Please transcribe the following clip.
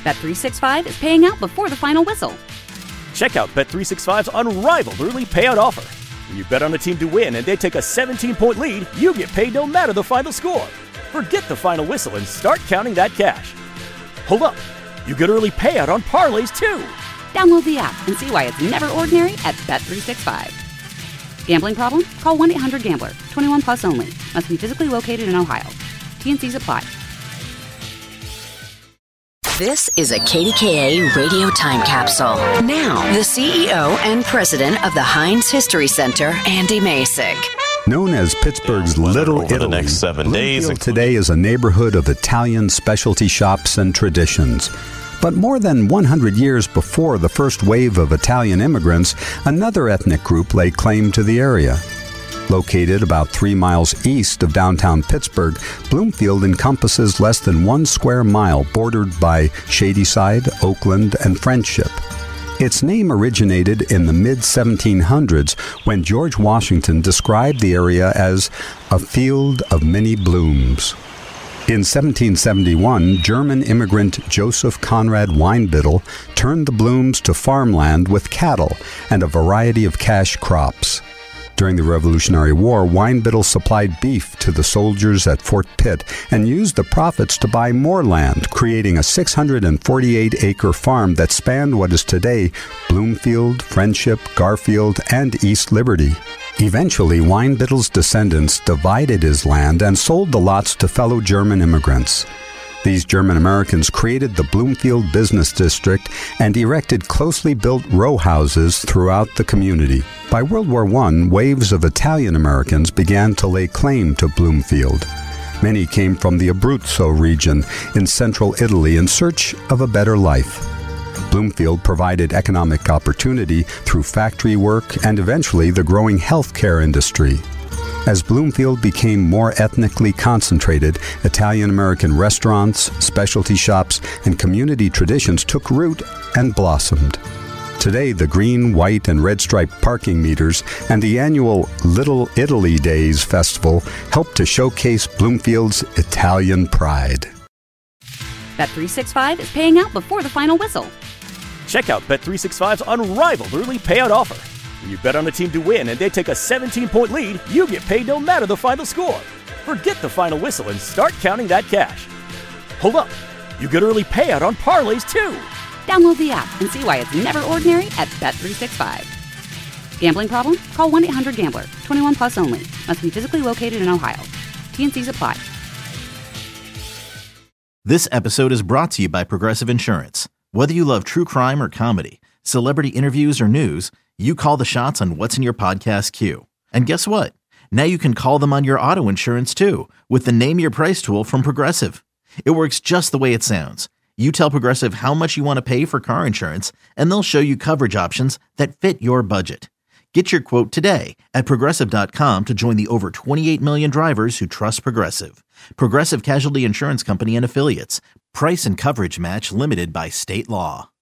Bet365 is paying out before the final whistle. Check out Bet365's unrivaled early payout offer. When you bet on a team to win and they take a 17-point lead, you get paid no matter the final score. Forget the final whistle and start counting that cash. Hold up. You get early payout on parlays, too. Download the app and see why it's never ordinary at Bet365. Gambling problem? Call 1-800-GAMBLER. 21 plus only. Must be physically located in Ohio. T&Cs apply. This is a KDKA radio time capsule. Now, the CEO and president of the Heinz History Center, Andy Masek. Known as Pittsburgh's Little Italy, the next 7 days. Bloomfield today is a neighborhood of Italian specialty shops and traditions. But more than 100 years before the first wave of Italian immigrants, another ethnic group laid claim to the area. Located about 3 miles east of downtown Pittsburgh, Bloomfield encompasses less than 1 square mile bordered by Shadyside, Oakland, and Friendship. Its name originated in the mid-1700s when George Washington described the area as a field of many blooms. In 1771, German immigrant Joseph Conrad Weinbittel turned the blooms to farmland with cattle and a variety of cash crops. During the Revolutionary War, Weinbittel supplied beef to the soldiers at Fort Pitt and used the profits to buy more land, creating a 648-acre farm that spanned what is today Bloomfield, Friendship, Garfield, and East Liberty. Eventually, Weinbittel's descendants divided his land and sold the lots to fellow German immigrants. These German Americans created the Bloomfield Business District and erected closely built row houses throughout the community. By World War I, waves of Italian Americans began to lay claim to Bloomfield. Many came from the Abruzzo region in central Italy in search of a better life. Bloomfield provided economic opportunity through factory work and eventually the growing healthcare industry. As Bloomfield became more ethnically concentrated, Italian-American restaurants, specialty shops, and community traditions took root and blossomed. Today, the green, white, and red-striped parking meters and the annual Little Italy Days festival help to showcase Bloomfield's Italian pride. Bet365 is paying out before the final whistle. Check out Bet365's unrivaled early payout offer. When you bet on a team to win and they take a 17-point lead, you get paid no matter the final score. Forget the final whistle and start counting that cash. Hold up. You get early payout on parlays, too. Download the app and see why it's never ordinary at Bet365. Gambling problem? Call 1-800-GAMBLER. 21 plus only. Must be physically located in Ohio. T&Cs apply. This episode is brought to you by Progressive Insurance. Whether you love true crime or comedy, celebrity interviews or news, you call the shots on what's in your podcast queue. And guess what? Now you can call them on your auto insurance too with the Name Your Price tool from Progressive. It works just the way it sounds. You tell Progressive how much you want to pay for car insurance, and they'll show you coverage options that fit your budget. Get your quote today at Progressive.com to join the over 28 million drivers who trust Progressive. Progressive Casualty Insurance Company and Affiliates. Price and coverage match limited by state law.